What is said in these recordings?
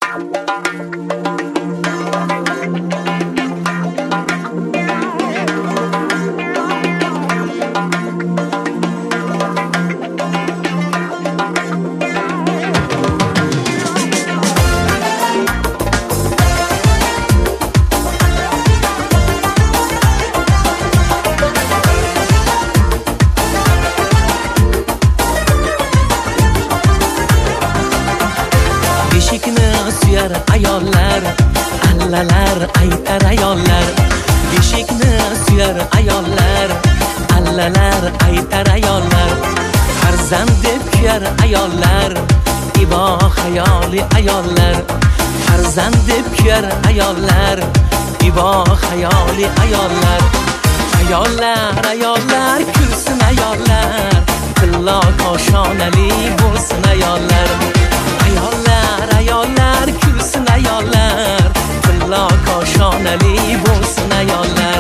Suyar ayollar, allalar aytar ayollar. Beshikni suyar ayollar, allalar aytar ayollar. Farzand deb kuyar ayollar, ibo xayoli ayollar. Farzand deb kuyar ayollar, ibo xayoli ayollar. Ayollar, ayollar kulsin ayollar, tillo koshonali bo'lsin ayollar. Ayollar, ayollar kulsin ayollar, tillo koshonali bo'lsin ayollar.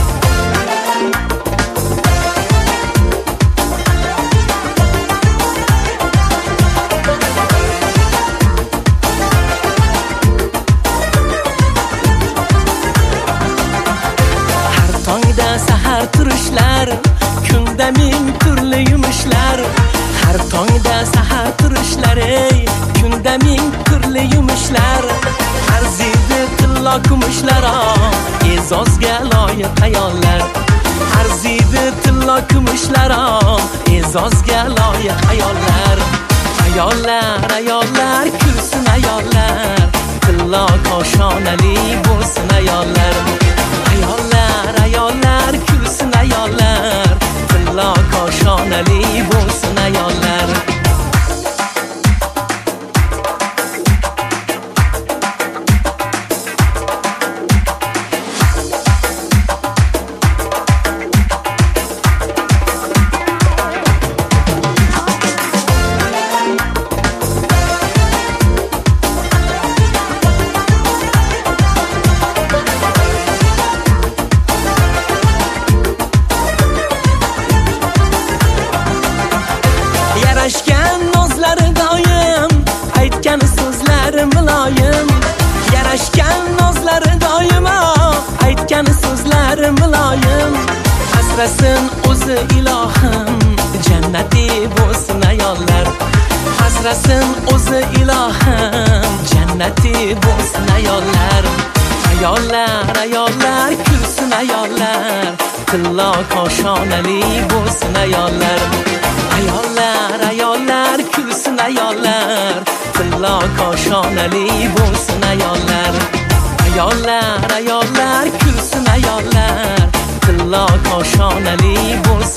Har tongda sahar turishlar, kunda ming turli yumushlar. Har tongda sahar turishlar, kunda ming turli yumushlar. Arziydi tillo kumushlar, e'zozga loyiq ayollar. Arziydi tillo kumushlar, e'zozga loyiq ayollar. Ayollar, ayollar kulsin ayollar, tillo koshonali bo'lsin ayollar. Ayollar, ayollar kulsin ayollar, tillo koshonali bo'lsin ayollar. Yarashgan nozlari doim, aytgan so'zlari muloyim. Yarashgan nozlari doim, aytgan so'zlari muloyim. Asrasin o'zi ilohim, jannati bo'lsin ayollar. Asrasin o'zi ilohim, jannati bo'lsin ayollar. Ayollar, ayollar kulsin ayollar, tillo koshonali bo'lsin ayollar. Ayollar, ayollar kulsin ayollar, tillo koshonali bo'lsin ayollar. Ayollar, ayollar kulsin ayollar, tillo koshonali bo'lsin